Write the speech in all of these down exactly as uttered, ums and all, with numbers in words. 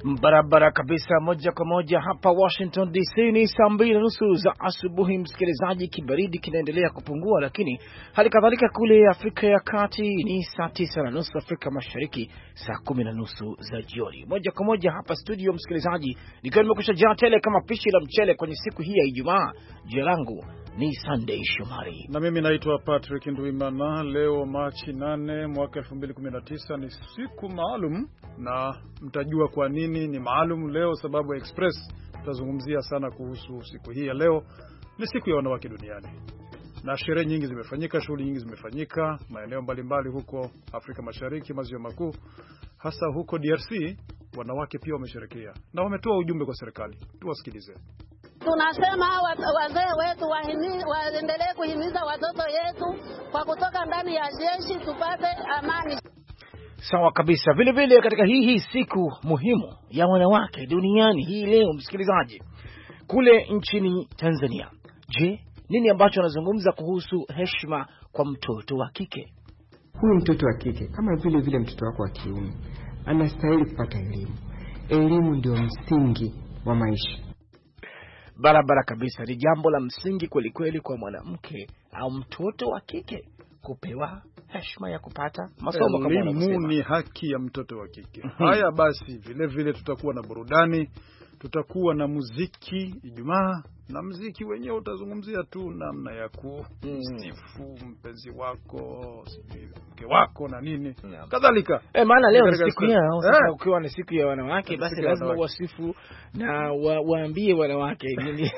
Barabara kabisa, moja kwa moja hapa Washington D C. Ni saa mbili na nusu za asubuhi, msikilizaji. Kibaridi kinaendelea kupungua, lakini hali kadhalika kule Afrika ya Kati ni saa tisa na nusu, Afrika Mashariki saa kumi na nusu za jioni. Moja kwa moja hapa studio, msikilizaji, nikiwa nimekusha jaa tele kama pishi la mchele kwenye siku hii ya Ijumaa. Jina langu ni Sunday Shomari na mimi naitwa Patrick Nduimana. Leo Machi nane mwaka elfu mbili kumi na tisa ni siku maalum, na mtajua kwa nini ni maalum leo. Sababu ya Express tutazungumzia sana kuhusu siku hii ya leo. Ni siku ya wanawake duniani, na sherehe nyingi zimefanyika, shughuli nyingi zimefanyika maeneo mbalimbali huko Afrika Mashariki, maziwa makuu, hasa huko D R C. Wanawake pia wamesherekea na wametoa ujumbe kwa serikali. Tuwasikilize. Tunasema wazee wetu waendelee kuhimiza watoto yetu kwa kutoka ndani ya jeshi tupate amani. Sawa kabisa. Vile vile katika hii hii siku muhimu ya wanawake duniani hii leo, msikilizaji, kule nchini Tanzania, je, nini ambacho anazungumza kuhusu heshima kwa mtoto wa kike? Huyu mtoto wa kike kama vile vile mtoto wako wa kiume anastahili kupata elimu. Elimu ndio msingi wa maisha. Barabara kabisa, ni jambo la msingi kweli kweli kwa mwanamke au mtoto wa kike kupewa heshima ya kupata masomo kama wanavyosema. Elimu ni haki ya mtoto wa kike. Haya basi, vile vile tutakuwa na burudani, tutakuwa na muziki Ijumaa, na muziki wenyewe utazungumzia tu namna ya kusifu mm. mpenzi wako, mke wako na nini yeah. kadhalika. Eh, maana leo ni siku yao. Sasa eh. ukiwa ni siku ya wanawake, basi lazima wasifu na wa, waambie wanawake nini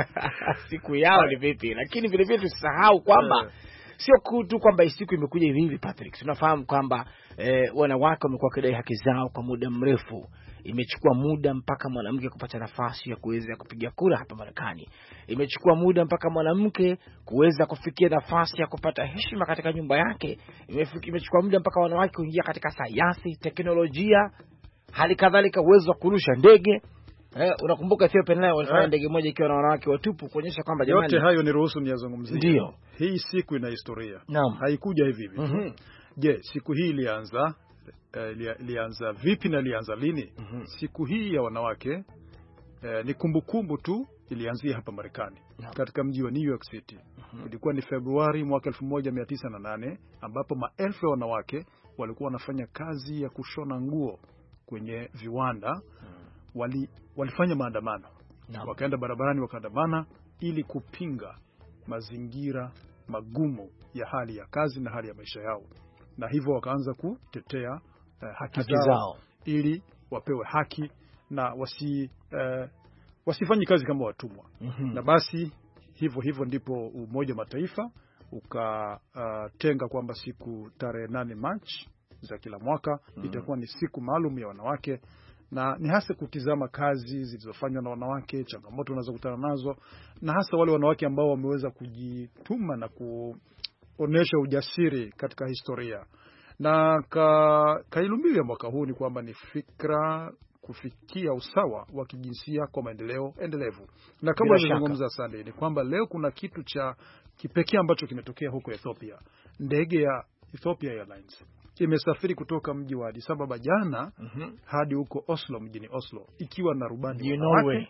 siku yao ni vipi. Lakini vile vile tusisahau kwamba eh. sio tu kwamba siku imekuja hivi hivi, Patrick. Tunafahamu kwamba eh, wanawake wamekuwa kidai haki zao kwa muda mrefu. Imechukua muda mpaka mwanamke kupata nafasi ya kuweza kupiga kura hapa Marekani. Imechukua muda mpaka mwanamke kuweza kufikia nafasi ya kupata heshima katika nyumba yake. Imechukua muda mpaka wanawake kuingia katika sayansi, teknolojia, hali kadhalika uwezo wa kurusha ndege. Eh, unakumbuka Ethiopia nayo walifanya ndege moja ikiwa na wanawake watupu, kuonyesha kwamba jamani, yote hayo ni ruhusu niyazungumzie. Ndio. Hii siku ina historia. Naam. Haikuja hivi hivi. Mm-hmm. Je, siku hii ilianza ilianza uh, vipi na ilianza lini? Mm-hmm. Siku hii ya wanawake uh, ni kumbukumbu tu, ilianzia hapa Marekani, yeah. katika mji wa New York City. Mm-hmm. Ilikuwa ni Februari mwaka elfu moja mia tisa na nane, ambapo maelfu ya wanawake walikuwa wanafanya kazi ya kushona nguo kwenye viwanda. Mm-hmm. Wali, walifanya maandamano. Yeah. Wakaenda barabarani wakaandamana ili kupinga mazingira magumu ya hali ya kazi na hali ya maisha yao. Na hivyo wakaanza kutetea uh, haki, haki zao, zao ili wapewe haki na wasi uh, wasifanye kazi kama watumwa. Mm-hmm. Na basi hivyo hivyo ndipo Umoja Mataifa ukatenga uh, kwamba siku tarehe nane Machi za kila mwaka mm-hmm. itakuwa ni siku maalum ya wanawake, na ni hasa kutizama kazi zilizofanywa na wanawake, changamoto wanazokutana nazo, na hasa wale wanawake ambao wameweza kujituma na kuonesha ujasiri katika historia. Na ka, kauli mbiu ya mwaka huu ni kwamba ni fikra kufikia usawa wa kijinsia kwa maendeleo endelevu. Na kama nilizungumza Sunday, ni kwamba leo kuna kitu cha kipekee ambacho kimetokea huko Ethiopia. Ndege ya Ethiopia Airlines imesafiri kutoka mji wa Addis Ababa jana mm-hmm. hadi huko Oslo, mjini Oslo, ikiwa na rubani wa Norway.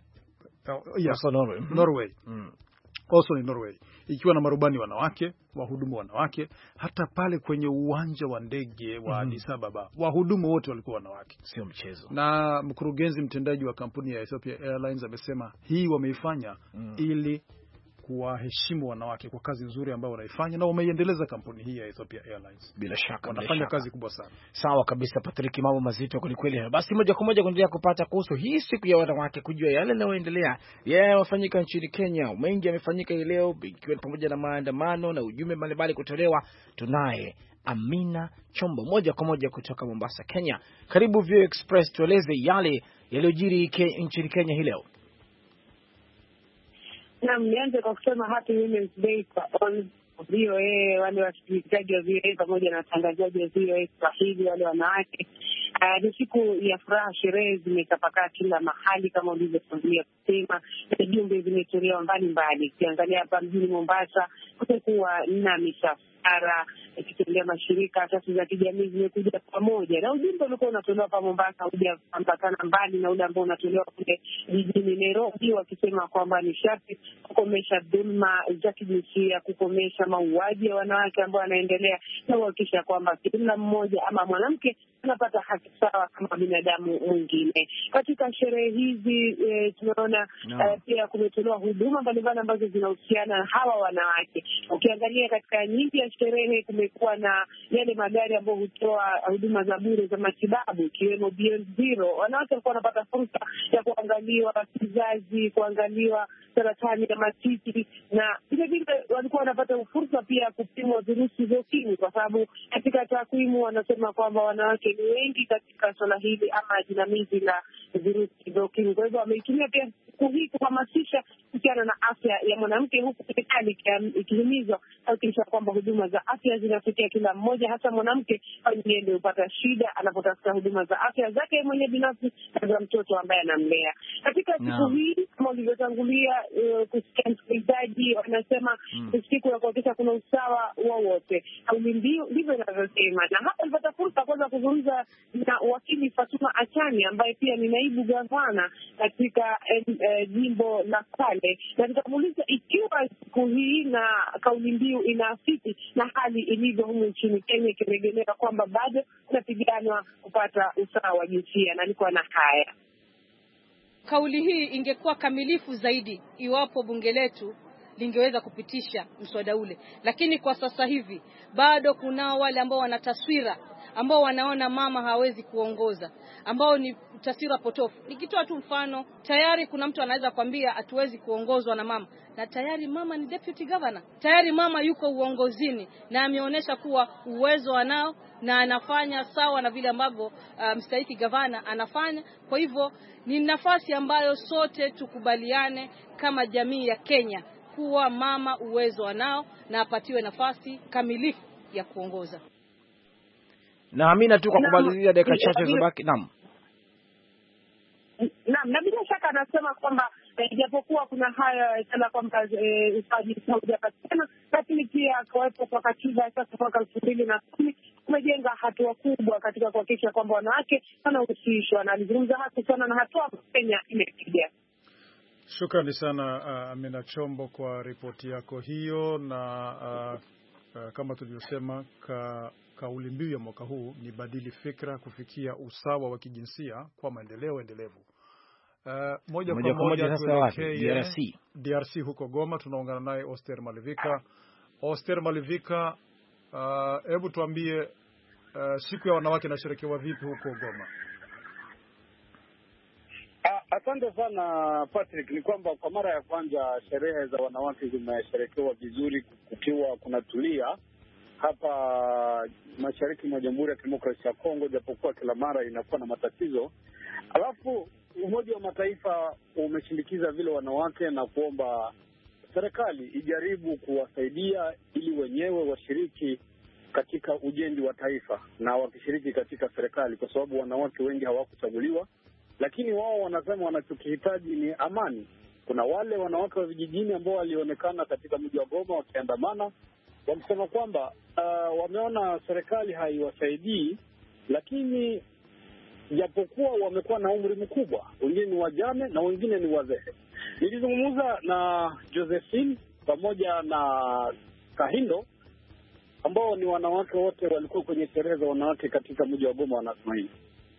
Oh, yeah. Oslo, Norway. Mm-hmm. Norway. Mm. Oslo ni Norway, ikiwa na marubani wanawake, wahudumu wanawake. Hata pale kwenye uwanja wa ndege wa mm-hmm. Addis Ababa, wahudumu wote walikuwa wanawake. Sio mchezo. Na mkurugenzi mtendaji wa kampuni ya Ethiopia Airlines amesema hii wameifanya mm. ili kuwaheshimu wanawake kwa kazi nzuri ambayo wanaifanya, na wameiendeleza kampuni hii ya Ethiopia Airlines. Bila shaka wanafanya kazi kubwa sana. Sawa kabisa, Patrick, mambo mazito kweli kweli. Basi moja kwa moja kuendelea kupata kuhusu hii siku ya wanawake, kujua yale yanayoendelea yeye wafanyika nchini Kenya. Mengi yamefanyika hii leo, ikiwa pamoja na maandamano na ujumbe mbalimbali kutolewa. Tunaye Amina Chombo moja kwa moja kutoka Mombasa, Kenya. Karibu View Express, tueleze yale yaliyojiri ke, nchini Kenya hii leo. Na nianze kwa kusema Happy Women's Day kwa all V O A, wale wasikilizaji wa V O A pamoja na watangazaji wa V O A Swahili, wale wanawake. Uh, ni siku ya furaha, sherehe zimetapakaa kila mahali kama ulivyotangulia kusema. Jumbe zimetolewa mbalimbali. Ukiangalia hapa mjini Mombasa kutakuwa na misafara biashara, ikitolea mashirika, asasi za kijamii zimekuja pamoja, na ujumbe ulikuwa unatolewa pa Mombasa hujaambatana mbali na ule ambao unatolewa kule jijini Nairobi, wakisema kwamba ni sharti kukomesha dhulma za kijinsia, kukomesha mauaji ya wanawake ambao yanaendelea, na kuhakikisha kwamba kila mmoja ama mwanamke anapata haki sawa kama binadamu mwingine. Katika sherehe hizi e, tunaona no. e, pia kumetolewa huduma mbalimbali ambazo zinahusiana na hawa wanawake. Ukiangalia katika nyingi ya sherehe kumekuwa na yale magari ambayo hutoa huduma za bure za matibabu, ikiwemo Beyond Zero. Wanawake walikuwa wanapata fursa ya kuangaliwa kizazi, kuangaliwa saratani ya matiti, na vile vile walikuwa wanapata fursa pia ya kupimwa virusi vya ukimwi, kwa sababu katika takwimu wanasema kwamba wanawake ni wengi katika swala hili ama jinamizi la virusi vya ukimwi. Kwa hivyo wameitumia pia siku hii kuhamasisha kuhusiana na afya ya mwanamke, huku serikali ikihimizwa kuhakikisha kwamba huduma za afya zinafikia kila mmoja, hasa mwanamke ndio upata shida anapotafuta huduma za afya zake mwenye binafsi na za mtoto ambaye anamlea. Katika siku no. hii kama ulivyotangulia uh, kusikia msikilizaji, wanasema mm. siku ya kuhakikisha kuna usawa wa wote. Kauli mbiu ndivyo inavyosema, na hapa nilipata fursa kwanza kuzungumza na wakili Fatuma Achani ambaye pia ni naibu gavana katika eh, eh, jimbo la Kwale, na nikamuuliza ikiwa siku hii na kauli mbiu inaafiki na hali ilivyo humu nchini Kenya, ikirejelea kwamba bado kunapiganwa kupata usawa wa jinsia, na nilikuwa na haya. Kauli hii ingekuwa kamilifu zaidi iwapo bunge letu lingeweza kupitisha mswada ule, lakini kwa sasa hivi bado kuna wale ambao wana taswira, ambao wanaona mama hawezi kuongoza, ambao ni taswira potofu. Nikitoa tu mfano, tayari kuna mtu anaweza kwambia hatuwezi kuongozwa na mama, na tayari mama ni deputy governor, tayari mama yuko uongozini na ameonyesha kuwa uwezo anao na anafanya sawa na vile ambavyo uh, mstahiki gavana anafanya. Kwa hivyo ni nafasi ambayo sote tukubaliane kama jamii ya Kenya kuwa mama uwezo anao na apatiwe nafasi kamilifu ya kuongoza. Na Amina tu kwa kumalizia dakika chache zibaki. Naam. Naam, na bila shaka anasema kwamba ijapokuwa kuna haya sana kwamba usaji haujapatikana, lakini pia kawepo kwa katiba sasa mwaka elfu mbili na kumi kumejenga hatua kubwa katika kuhakikisha kwamba wanawake wanahusishwa, na alizungumza hasa sana na hatua Kenya imepiga. Shukrani sana uh, Amina Chombo kwa ripoti yako hiyo, na uh, uh, kama tulivyosema ka kauli mbiu ya mwaka huu ni badili fikra kufikia usawa wa kijinsia kwa maendeleo endelevu. Uh, moja kwa moja tuelekee D R C. D R C huko Goma, tunaungana naye Oster Malivika. Oster Malivika, hebu uh, tuambie uh, siku ya wanawake inasherekewa vipi huko Goma? Asante sana Patrick. Ni kwamba kwa mara ya kwanza sherehe za wanawake zimesherekewa vizuri kukiwa kunatulia hapa mashariki mwa Jamhuri ya Kidemokrasia ya Kongo, japokuwa kila mara inakuwa na matatizo. Alafu Umoja wa Mataifa umeshindikiza vile wanawake na kuomba serikali ijaribu kuwasaidia ili wenyewe washiriki katika ujenzi wa taifa na wakishiriki katika serikali, kwa sababu wanawake wengi hawakuchaguliwa, lakini wao wanasema wanachokihitaji ni amani. Kuna wale wanawake wa vijijini ambao walionekana katika mji wa Goma wakiandamana wakisema kwamba uh, wameona serikali haiwasaidii, lakini japokuwa wamekuwa na umri mkubwa, wengine ni wajane na wengine ni wazee. Nilizungumza na Josephine pamoja na Kahindo ambao ni wanawake wote walikuwa kwenye sherehe za wanawake katika mji wa Goma, wanasema hivi.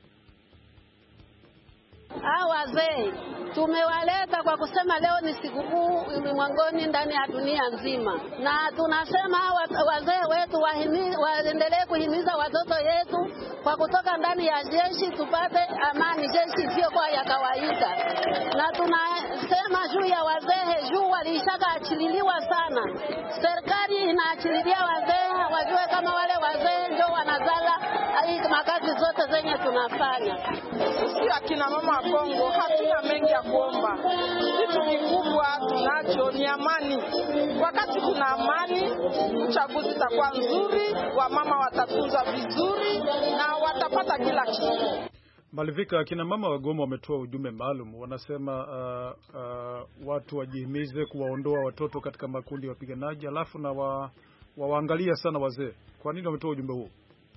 Hao wazee tumewaleta kwa kusema leo ni sikukuu ulimwenguni ndani ya dunia nzima, na tunasema wazee wetu waendelee kuhimiza watoto yetu kwa kutoka ndani ya jeshi tupate amani, jeshi sio kwa ya kawaida. Na tunasema juu ya wazee, juu walishaka achililiwa sana, serikali inaachililia wazee, wajue kama wale wazee ndio wanazala hii makazi zote zenye tunafanya. Sisi akina mama wa Kongo hatuna mengi ya kuomba. Kitu kikubwa tunacho ni amani. Wakati kuna amani, uchaguzi utakuwa nzuri, wamama watatunzwa vizuri na watapata kila kitu. Malivika, akina mama wa Goma wametoa ujumbe maalum. Wanasema uh, uh, watu wajihimize kuwaondoa watoto katika makundi ya wapiganaji, alafu na wa wawaangalia sana wazee. Kwa nini wametoa ujumbe huu?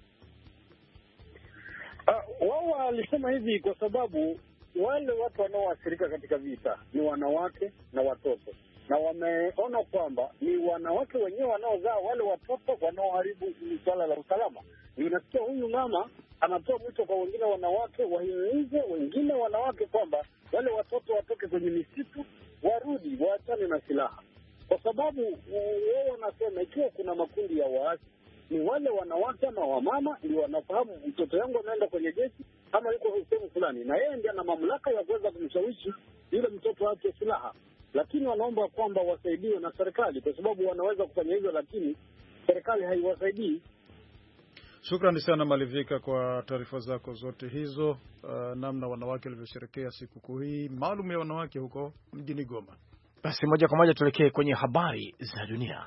Uh, wao walisema hivi kwa sababu wale watu wanaoathirika katika vita ni wanawake na watoto, na wameona kwamba ni wanawake wenyewe wanaozaa wale watoto wanaoharibu swala la usalama. Ni unasikia huyu mama anatoa mwito kwa wengine wanawake wahimize wengine wanawake kwamba wale watoto watoke kwenye misitu, warudi, waachane na silaha, kwa sababu wao wanasema ikiwa kuna makundi ya waasi ni wale wanawake ama wamama ndio wanafahamu mtoto yangu anaenda kwenye jeshi ama yuko sehemu fulani, na yeye ndiye ana mamlaka ya kuweza kumshawishi yule mtoto wake silaha. Lakini wanaomba kwamba wasaidiwe na serikali, kwa sababu wanaweza kufanya hivyo, lakini serikali haiwasaidii. Shukrani sana Malivika kwa taarifa zako zote hizo, uh, namna wanawake walivyosherehekea sikukuu hii maalum ya wanawake huko mjini Goma. Basi moja kwa moja tuelekee kwenye habari za dunia.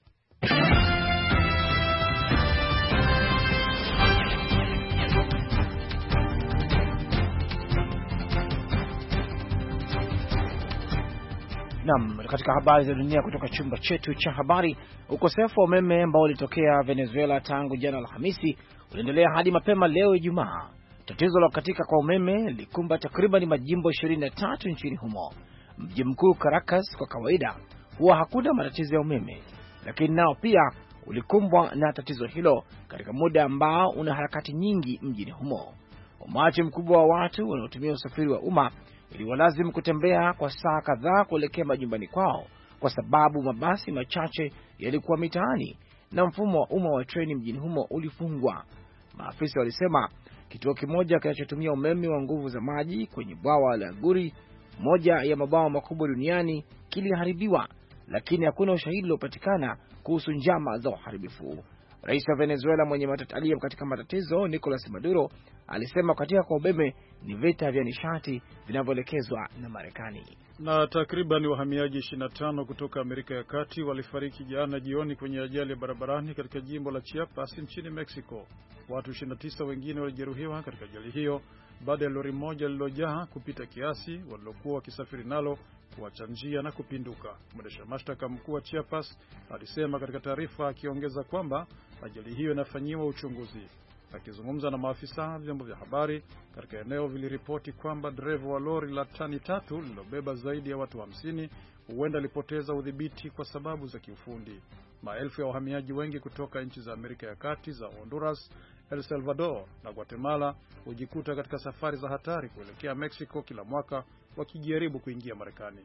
Naam, katika habari za dunia kutoka chumba chetu cha habari, ukosefu wa umeme ambao ulitokea Venezuela tangu jana Alhamisi uliendelea hadi mapema leo Ijumaa. Tatizo la kukatika kwa umeme lilikumba takriban majimbo ishirini na tatu nchini humo. Mji mkuu Caracas kwa kawaida huwa hakuna matatizo ya umeme, lakini nao pia ulikumbwa na tatizo hilo katika muda ambao una harakati nyingi mjini humo. Umati mkubwa wa watu wanaotumia usafiri wa umma iliwalazimu kutembea kwa saa kadhaa kuelekea majumbani kwao kwa sababu mabasi machache yalikuwa mitaani na mfumo wa umma wa treni mjini humo ulifungwa. Maafisa walisema kituo kimoja kinachotumia umeme wa nguvu za maji kwenye bwawa la Guri, moja ya mabwawa makubwa duniani, kiliharibiwa, lakini hakuna ushahidi uliopatikana kuhusu njama za uharibifu. Rais wa Venezuela mwenye matatizo katika matatizo Nicolas Maduro alisema katika kwa umeme ni vita vya nishati vinavyoelekezwa na Marekani. Na takriban wahamiaji ishirini na tano kutoka Amerika ya Kati walifariki jana jioni kwenye ajali ya barabarani katika jimbo la Chiapas nchini Mexico. Watu ishirini na tisa wengine walijeruhiwa katika ajali hiyo baada ya lori moja lililojaa kupita kiasi walilokuwa wakisafiri nalo kuacha njia na kupinduka. Mwendesha mashtaka mkuu wa Chiapas alisema katika taarifa, akiongeza kwamba ajali hiyo inafanyiwa uchunguzi. Akizungumza na maafisa, vyombo vya habari katika eneo viliripoti kwamba dereva wa lori la tani tatu lililobeba zaidi ya watu hamsini huenda alipoteza udhibiti kwa sababu za kiufundi. Maelfu ya wahamiaji wengi kutoka nchi za Amerika ya Kati za Honduras, El Salvador na Guatemala hujikuta katika safari za hatari kuelekea Mexico kila mwaka wakijaribu kuingia Marekani.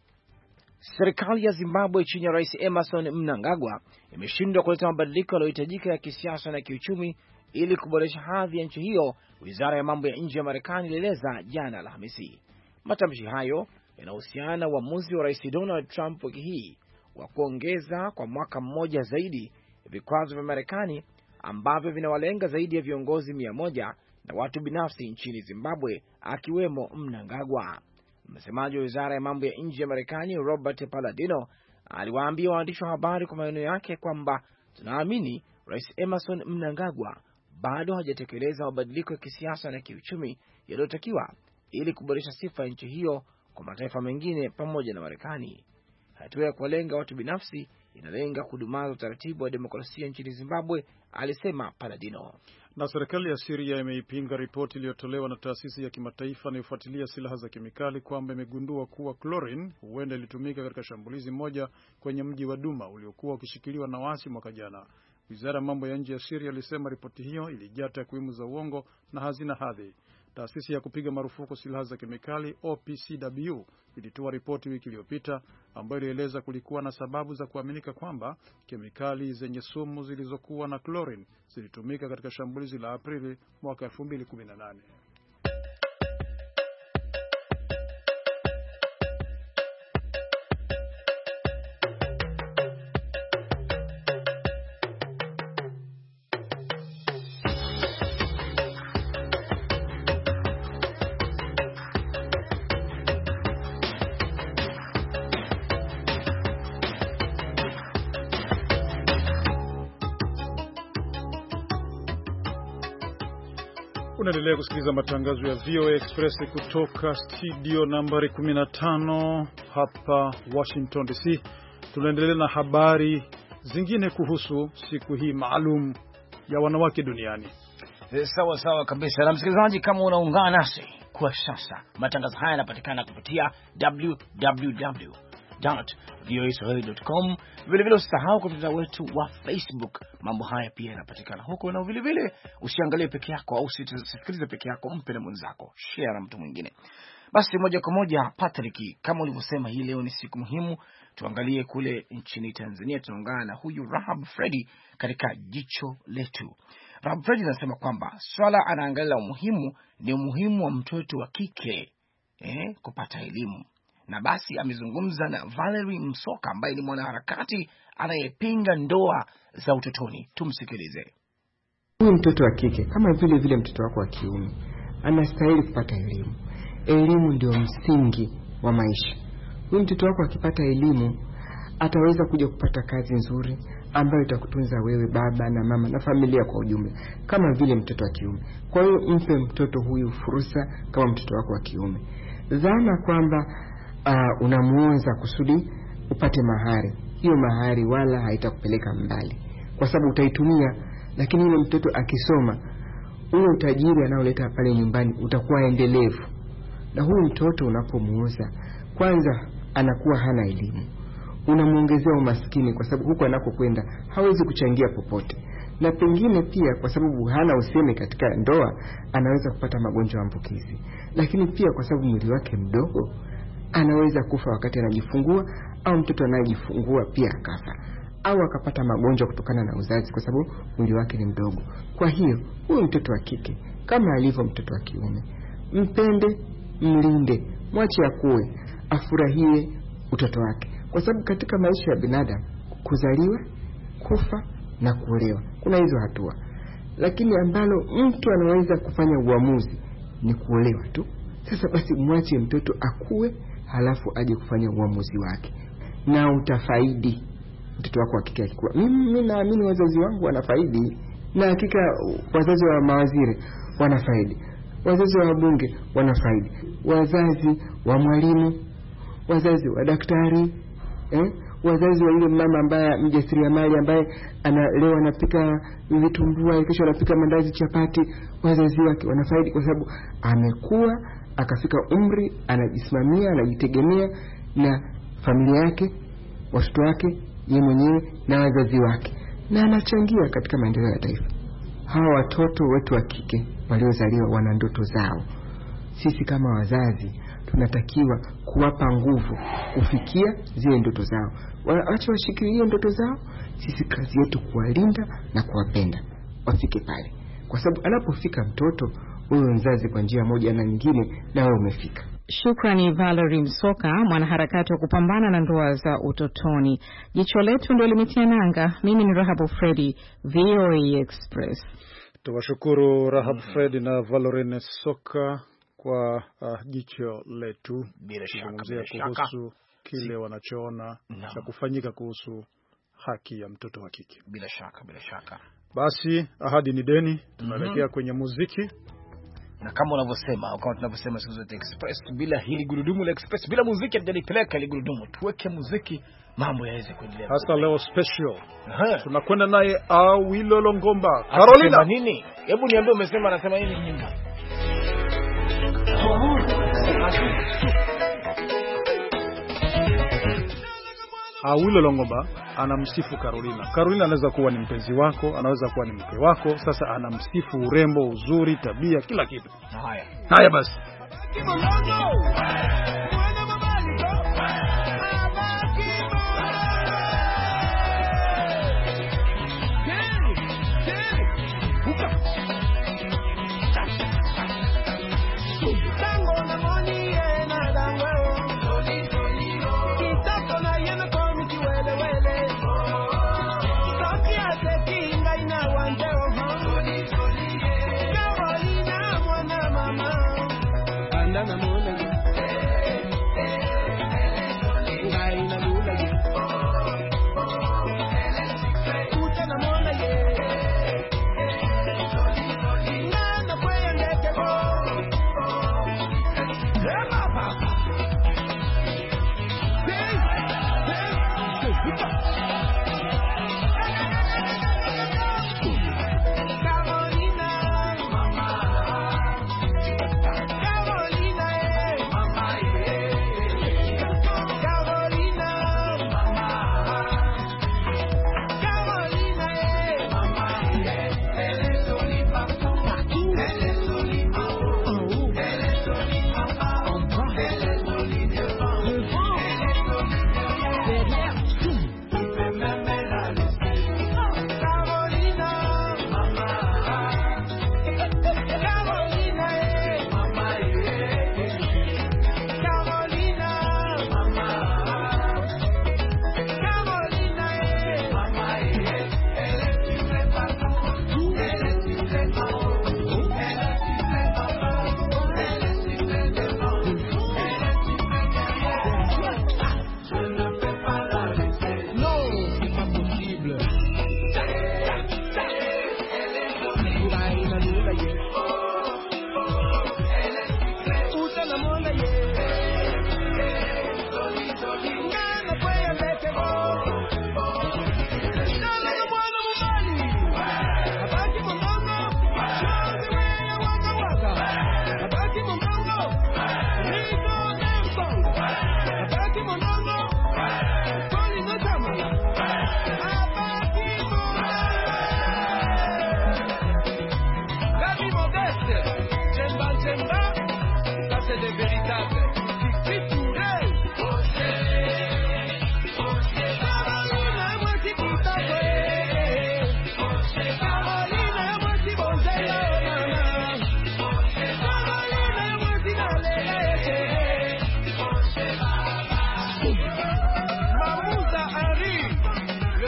Serikali ya Zimbabwe chini ya Rais Emmerson Mnangagwa imeshindwa kuleta mabadiliko yanayohitajika ya kisiasa na kiuchumi ili kuboresha hadhi ya nchi hiyo, Wizara ya mambo ya nje ya Marekani ilieleza jana Alhamisi. Matamshi hayo yanahusiana na uamuzi wa Rais Donald Trump wiki hii wa kuongeza kwa mwaka mmoja zaidi vikwazo vya Marekani ambavyo vinawalenga zaidi ya viongozi mia moja na watu binafsi nchini Zimbabwe, akiwemo Mnangagwa. Msemaji wa Wizara ya mambo ya nje ya Marekani Robert Palladino aliwaambia waandishi wa habari kwa maneno yake kwamba tunaamini Rais Emmerson Mnangagwa bado hajatekeleza mabadiliko ya kisiasa na kiuchumi yaliyotakiwa ili kuboresha sifa ya nchi hiyo kwa mataifa mengine pamoja na Marekani. Hatua ya kuwalenga watu binafsi inalenga kudumaza utaratibu wa demokrasia nchini Zimbabwe, alisema Palladino. Na serikali ya Syria imeipinga ripoti iliyotolewa na taasisi ya kimataifa inayofuatilia silaha za kemikali kwamba imegundua kuwa chlorine huenda ilitumika katika shambulizi moja kwenye mji wa Duma uliokuwa ukishikiliwa na waasi mwaka jana. Wizara ya mambo ya nje ya Syria ilisema ripoti hiyo ilijaa takwimu za uongo na hazina hadhi. Taasisi ya kupiga marufuku silaha za kemikali O P C W ilitoa ripoti wiki iliyopita ambayo ilieleza kulikuwa na sababu za kuaminika kwamba kemikali zenye sumu zilizokuwa na chlorine zilitumika katika shambulizi la Aprili mwaka elfu mbili kumi na nane. Unaendelea kusikiliza matangazo ya V O A Express kutoka studio nambari kumi na tano hapa Washington D C. Tunaendelea na habari zingine kuhusu siku hii maalum ya wanawake duniani. Sawa sawa kabisa. Na msikilizaji, kama unaungana nasi kwa sasa, matangazo haya yanapatikana kupitia w w w dot v o a swahili dot com. Vile vile usisahau kutufuata wetu wa Facebook. Mambo haya pia yanapatikana huko, na vile vile usiangalie peke yako au usisikilize peke yako, mpe na mwenzako, share na mtu mwingine. Basi moja kwa moja, Patrick, kama ulivyosema, hii leo ni siku muhimu. Tuangalie kule nchini Tanzania, tunaungana na huyu Rahab Fredi katika jicho letu. Rahab Fredi anasema kwamba swala anaangalia umuhimu ni umuhimu wa mtoto wa kike eh, kupata elimu. Na basi amezungumza na Valerie Msoka ambaye ni mwanaharakati anayepinga ndoa za utotoni. Tumsikilize. Huyu mtoto wa kike kama vile vile mtoto wako wa kiume anastahili kupata elimu. Elimu ndio msingi wa maisha. Huyu mtoto wako akipata elimu ataweza kuja kupata kazi nzuri ambayo itakutunza wewe, baba na mama na familia kwa ujumla, kama vile mtoto wa kiume. Kwa hiyo mpe mtoto huyu fursa kama mtoto wako wa kiume. Dhana kwamba uh, unamuoza kusudi upate mahari, hiyo mahari wala haitakupeleka mbali, kwa sababu utaitumia. Lakini yule mtoto akisoma, ule utajiri anaoleta pale nyumbani utakuwa endelevu. Na huyu mtoto unapomuoza, kwanza anakuwa hana elimu, unamuongezea umaskini, kwa sababu huko anakokwenda hawezi kuchangia popote. Na pengine pia kwa sababu hana useme katika ndoa, anaweza kupata magonjwa ambukizi. Lakini pia kwa sababu mwili wake mdogo, anaweza kufa wakati anajifungua, au mtoto anayejifungua pia akafa, au akapata magonjwa kutokana na uzazi kwa sababu mwili wake ni mdogo. Kwa hiyo huyu mtoto wa kike kama alivyo mtoto wa kiume, mpende, mlinde, mwache akue, afurahie utoto wake. Kwa sababu katika maisha ya binadamu, kuzaliwa, kufa na kuolewa, kuna hizo hatua. Lakini ambalo mtu anaweza kufanya uamuzi ni kuolewa tu. Sasa basi mwache mtoto akue, halafu aje kufanya uamuzi wake, na utafaidi mtoto wako hakika akikua. Mimi naamini wazazi wangu wanafaidi, na hakika wazazi wa mawaziri wanafaidi, wazazi wa bunge wanafaidi, wazazi wa mwalimu, wazazi wa daktari, eh? wazazi wa yule mama ambaye mjasiriamali ambaye ana leo anapika vitumbua, kesho anapika mandazi, chapati, wazazi wake wanafaidi kwa sababu amekuwa akafika umri, anajisimamia, anajitegemea na familia yake, watoto wake, yeye mwenyewe na wazazi wake, na anachangia katika maendeleo ya taifa. Hawa watoto wetu wa kike waliozaliwa wana ndoto zao. Sisi kama wazazi tunatakiwa kuwapa nguvu kufikia zile ndoto zao. Waache washikilie ndoto zao, sisi kazi yetu kuwalinda na kuwapenda wafike pale. Kwa sababu anapofika mtoto, wewe mzazi kwa njia moja na nyingine, na wewe umefika. Shukrani Valerie Msoka, mwanaharakati wa kupambana na ndoa za utotoni. Jicho letu ndio limetia nanga. Mimi ni Rahab Fredi, V O A Express. Tuwashukuru Rahab Fredi na Valerie Msoka kwa uh, jicho letu. Bila shaka, kuhusu kile wanachoona no. cha kufanyika kuhusu haki ya mtoto wa kike. Bila shaka, bila shaka. Basi ahadi ni deni, tunaelekea mm-hmm. kwenye muziki. Na kama unavyosema, kama tunavyosema siku zote Express, bila hili gurudumu la Express, bila muziki hatujalipeleka ile gurudumu. Tuweke muziki, mambo yaweze kuendelea. Hasa leo special. Aha. Tunakwenda naye Awilo Longomba. Carolina nini? Hebu niambie, umesema anasema nini nyingi? Awilo Longomba anamsifu Carolina. Carolina anaweza kuwa ni mpenzi wako, anaweza kuwa ni mke wako. Sasa anamsifu urembo, uzuri, tabia, kila kitu. Haya. Haya basi.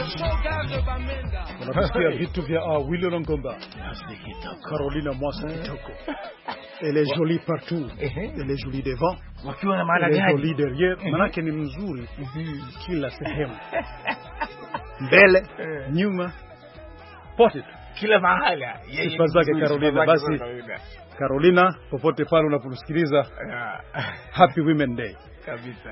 Unasikia vitu vya uh, Willy Longomba. Carolina Mwasa kitoko. Elle est jolie partout. Elle est jolie devant. Wakiwa na maana gani? Elle est jolie derrière. Maana ni mzuri kila sehemu. Mbele, nyuma, pote kila mahali. Sifa zake Carolina. Basi Carolina, popote pale unaposikiliza, Happy Women Day. Kabisa.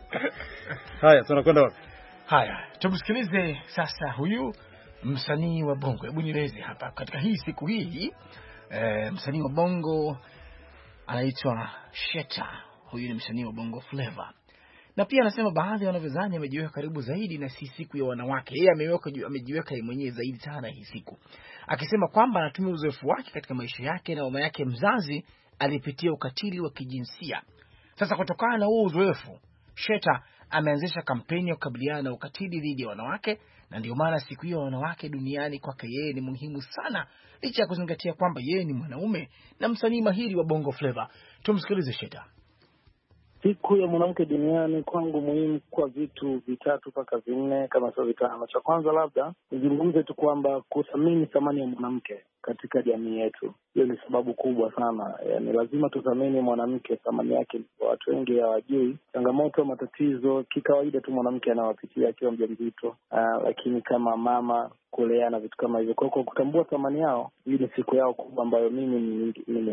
Haya, tunakwenda wapi? Haya, tumsikilize sasa huyu msanii wa bongo. Hebu nieleze hapa katika hii siku hii, e, msanii wa bongo anaitwa Sheta. Huyu ni msanii wa bongo flavor. Na pia anasema baadhi ya wanavyozani amejiweka karibu zaidi na si siku ya wanawake. Yeye ameweka amejiweka yeye mwenyewe zaidi sana hii siku. Akisema kwamba anatumia uzoefu wake katika maisha yake na mama yake mzazi alipitia ukatili wa kijinsia. Sasa kutokana na huo uzoefu, Sheta ameanzisha kampeni ya kukabiliana na ukatili dhidi ya wanawake, na ndio maana siku hiyo wanawake duniani kwake yeye ni muhimu sana, licha ya kuzingatia kwamba yeye ni mwanaume na msanii mahiri wa bongo flavor. Tumsikilize Sheta. Siku ya mwanamke duniani kwangu muhimu kwa vitu vitatu mpaka vinne kama sio vitano. Cha kwanza labda nizungumze tu kwamba kuthamini thamani ya mwanamke katika jamii yetu. Hiyo ni sababu kubwa sana. Yaani lazima tuthamini mwanamke, thamani yake watu wengi hawajui. Changamoto, matatizo kikawaida tu mwanamke anawapitia akiwa mjamzito, uh, lakini kama mama kulea na vitu kama hivyo. Kwa kutambua thamani yao, hii ni siku yao kubwa ambayo mimi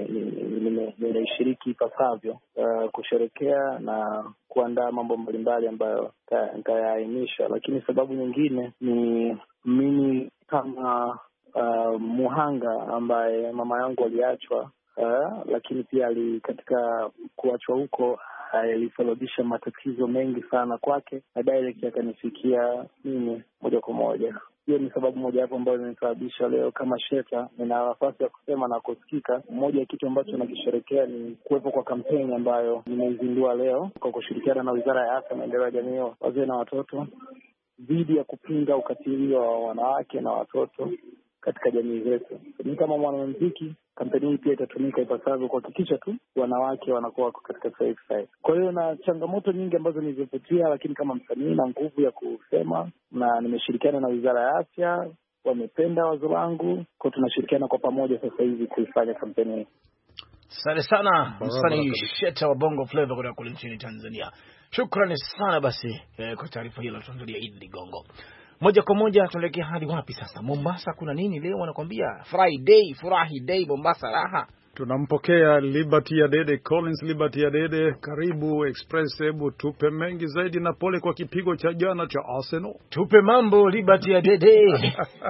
nimeishiriki ipasavyo, uh, kusherekea na kuandaa mambo mbalimbali ambayo nitayaainisha. Lakini sababu nyingine ni mimi kama Uh, muhanga ambaye mama yangu aliachwa, uh, lakini pia ali katika kuachwa huko alisababisha uh, matatizo mengi sana kwake, na direct yakanifikia mimi moja kwa moja. Hiyo ni sababu moja hapo ambayo imenisababisha leo kama Sheta nina nafasi ya kusema na kusikika. Moja ya kitu ambacho nakisherekea ni kuwepo kwa kampeni ambayo nimeizindua leo kwa kushirikiana na Wizara ya Afya, Maendeleo ya Jamii, Wazee na Watoto, dhidi ya kupinga ukatili wa wanawake na watoto katika jamii zetu. Ni kama mwanamuziki, kampeni hii pia itatumika ipasavyo kuhakikisha tu wanawake wanakuwa katika safe side. Kwa hiyo na changamoto nyingi ambazo nilizopitia, lakini kama msanii na nguvu ya kusema, na nimeshirikiana na Wizara ya Afya, wamependa wazo langu, kwa tunashirikiana kwa pamoja sasa hivi kuifanya kampeni hii. Asante sana msanii Sheta wa bongo flavor kutoka kule nchini Tanzania. Shukrani sana basi eh, kwa taarifa hiyo tunaangalia Idi Ligongo. Moja kwa moja tuelekea hadi wapi sasa? Mombasa kuna nini leo? Wanakuambia Friday, furahi day Mombasa raha. Tunampokea Liberty Adede, Collins Liberty Adede, karibu Express. Hebu tupe mengi zaidi, na pole kwa kipigo cha jana cha Arsenal. Tupe mambo Liberty Adede.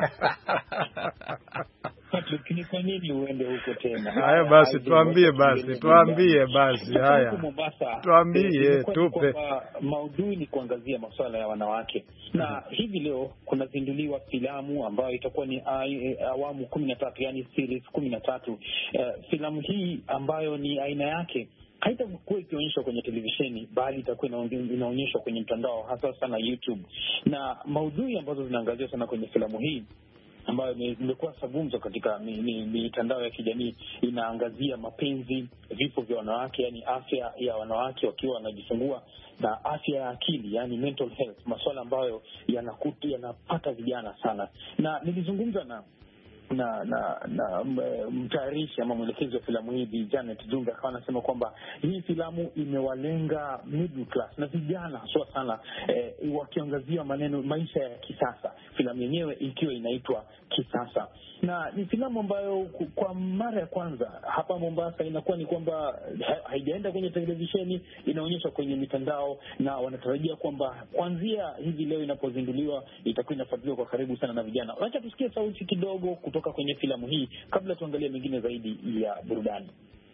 Patrick, ni kwa nini uende huko tena? Haya basi tuambie basi, tuambie basi haya. Mombasa. Tuambie, tupe. Maudhui ni kuangazia masuala ya wanawake. Na mm-hmm. hivi leo kuna zinduliwa filamu ambayo itakuwa ni awamu kumi na tatu, yani series kumi na tatu. Uh, filamu hii ambayo ni aina yake haitakuwa ikionyeshwa kwenye televisheni, bali itakuwa inaonyeshwa kwenye mtandao, hasa sana YouTube. Na maudhui ambazo zinaangaziwa sana kwenye filamu hii ambayo imekuwa sabumzo katika mitandao ya kijamii, inaangazia mapenzi, vifo vya wanawake, yani afya ya wanawake wakiwa wanajifungua, na afya ya akili, yani mental health, masuala ambayo yanakuta yanapata vijana sana. Na nilizungumza na na na na mtayarishi ama mwelekezi wa filamu hii Bi Janet Dunga, akawa anasema kwamba hii filamu imewalenga middle class na vijana haswa sana, eh, wakiangazia maneno maisha ya kisasa, filamu yenyewe ikiwa inaitwa Kisasa. Na ni filamu ambayo kwa mara ya kwanza hapa Mombasa inakuwa ni kwamba haijaenda kwenye televisheni, inaonyeshwa kwenye mitandao, na wanatarajia kwamba kuanzia hivi leo inapozinduliwa itakuwa inafuatiliwa kwa karibu sana na vijana. Acha tusikie sauti kidogo kutoka kwenye filamu hii kabla tuangalie mengine zaidi ya burudani.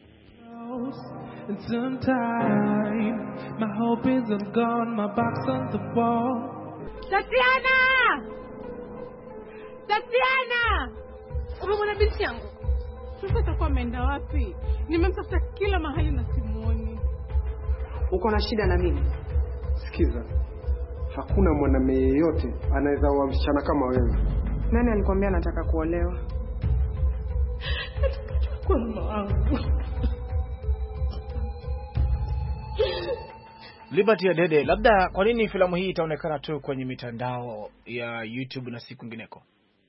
Tatiana! Tatiana! Umemwona binti yangu? Sasa atakuwa ameenda wapi? Nimemtafuta kila mahali na simuoni. Uko na shida na mimi? Sikiza. Hakuna mwanamume yeyote anaweza kuwa msichana kama wewe. Nani alikwambia nataka kuolewa? Nataka kwa mama wangu. Liberty Adede, labda kwa nini filamu hii itaonekana tu kwenye mitandao ya YouTube na si kwingineko?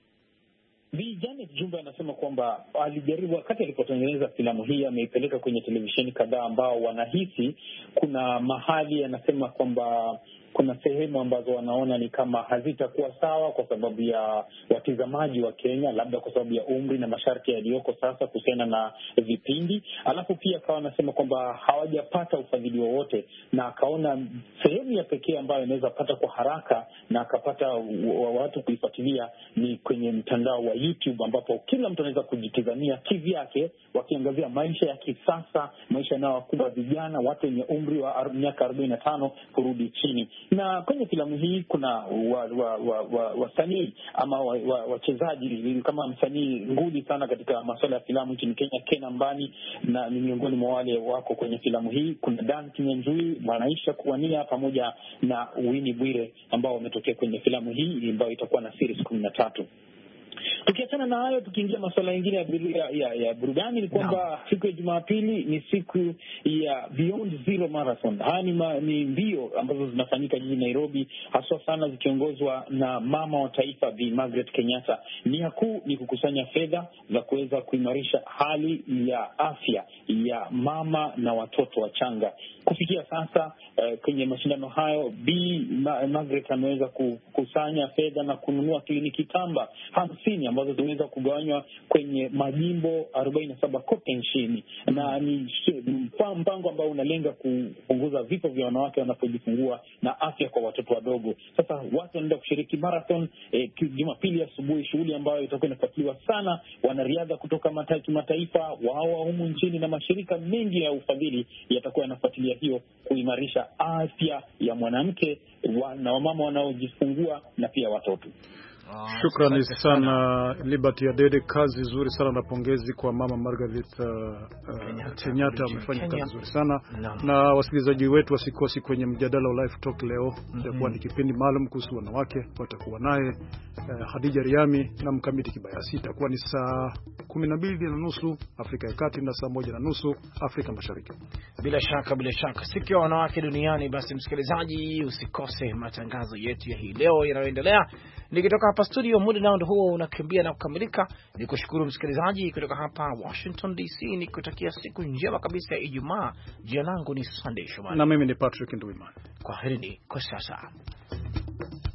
Bi Janet Jumba anasema kwamba alijaribu wakati alipotengeneza filamu hii, ameipeleka kwenye televisheni kadhaa ambao wanahisi kuna mahali, anasema kwamba kuna sehemu ambazo wanaona ni kama hazitakuwa sawa kwa sababu ya watazamaji wa Kenya, labda kwa sababu ya umri na masharti yaliyoko sasa kuhusiana na vipindi. Alafu pia akawa anasema kwamba hawajapata ufadhili wowote, na akaona sehemu ya pekee ambayo inaweza pata kwa haraka na akapata watu kuifuatilia ni kwenye mtandao wa YouTube, ambapo kila mtu anaweza kujitizamia kivyake, wakiangazia maisha ya kisasa, maisha yanayowakumba vijana, watu wenye umri wa miaka arobaini na tano kurudi chini. Na kwenye filamu hii kuna wasanii wa, wa, wa, wa ama wachezaji wa, wa kama msanii nguli sana katika masuala ya filamu nchini Kenya, Ken Ambani, na ni miongoni mwa wale wako kwenye filamu hii. Kuna Dan Kinyanjui, Mwanaisha Kuwania pamoja na Winnie Bwire ambao wametokea kwenye filamu hii ambayo itakuwa na series kumi na tatu. Tukiachana na hayo, tukiingia masuala mengine ya, ya, ya burudani ni kwamba no. siku ya Jumapili ni siku ya Beyond Zero Marathon. Haya ni, ma, ni mbio ambazo zinafanyika jijini Nairobi, haswa sana zikiongozwa na mama wa taifa Bi Margaret Kenyatta. Nia kuu ni kukusanya fedha za kuweza kuimarisha hali ya afya ya mama na watoto wachanga. Kufikia sasa uh, kwenye mashindano hayo Bi Margaret ameweza kukusanya fedha na kununua kliniki tamba hamsini ambazo zimeweza kugawanywa kwenye majimbo arobaini na saba kote nchini, na ni mpango ambao unalenga kupunguza vifo vya wanawake wanapojifungua na afya kwa watoto wadogo. Sasa watu wanaenda kushiriki marathon eh, Jumapili asubuhi, shughuli ambayo itakuwa inafuatiliwa sana wanariadha kutoka mataifa mataifa wao humu nchini, na mashirika mengi ya ufadhili yatakuwa yanafuatilia hiyo kuimarisha afya ya mwanamke wa, na wamama wanaojifungua na pia watoto. Ah, shukrani sana Liberty Adede, kazi nzuri sana na pongezi kwa mama Margaret uh, Kenyatta, amefanya kazi nzuri sana no. Na wasikilizaji wetu wasikosi kwenye mjadala wa Live Talk leo, itakuwa mm-hmm. ni kipindi maalum kuhusu wanawake, watakuwa naye uh, Hadija Riami na Mkamiti Kibayasi. Itakuwa ni saa kumi na mbili na nusu Afrika ya Kati na saa moja na nusu Afrika Mashariki. Bila shaka bila shaka siku ya wanawake duniani. Basi msikilizaji, usikose matangazo yetu ya hii leo yanayoendelea. Nikitoka hapa studio, muda nao ndio huo unakimbia na kukamilika. Nikushukuru msikilizaji kutoka hapa Washington D C, nikutakia siku njema kabisa ya Ijumaa. Jina langu ni Sunday Shomari na mimi ni Patrick Nduwimana. Kwaherini kwa sasa.